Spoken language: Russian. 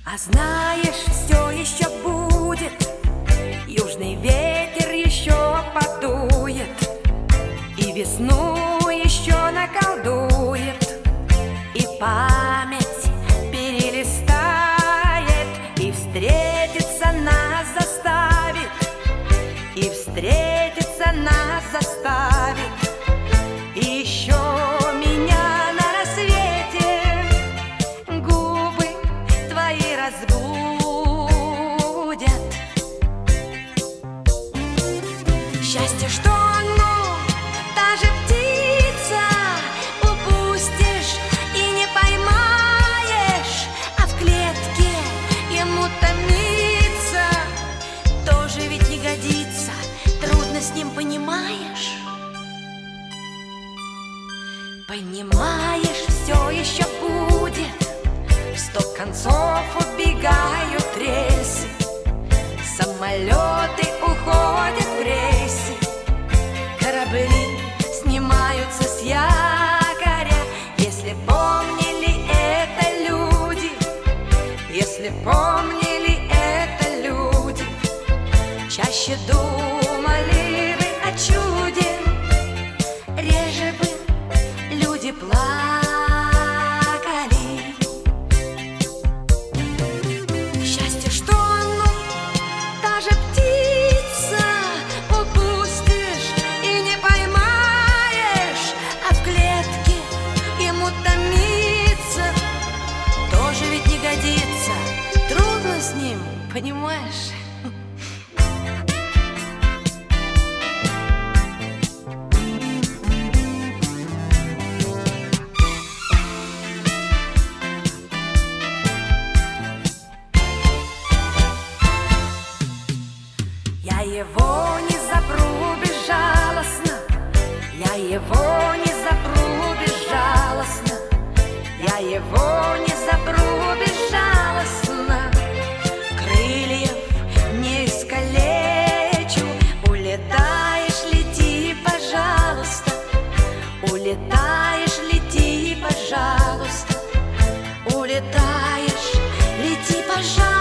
А знаешь, все еще будет, южный ветер еще подует, и весну еще наколдует, и память перелистает, и встретиться нас заставит, и встретиться нас заставит. И еще меня на рассвете губы твои разбудят. Счастье, что оно, та же птица, упустишь и не поймаешь, а в клетке ему томиться тоже ведь не годится, трудно с ним, понимаешь? Понимаешь, все еще будет, в 100 концов убегают рельсы, самолеты уходят в рейсы, корабли снимаются с якоря. Если помнили это люди, если помнили это люди, чаще думали бы о чуде, реже бы люди плакали. Счастье, что оно, та же птица, упустишь и не поймаешь, а в клетке ему томиться тоже ведь не годится, трудно с ним, понимаешь? Я его не запру безжалостно, я его не запру безжалостно, я его не запру безжалостно. Крыльев не искалечу, улетаешь, лети, пожалуйста, улетаешь, лети, пожалуйста, улетаешь, лети, пожалуйста.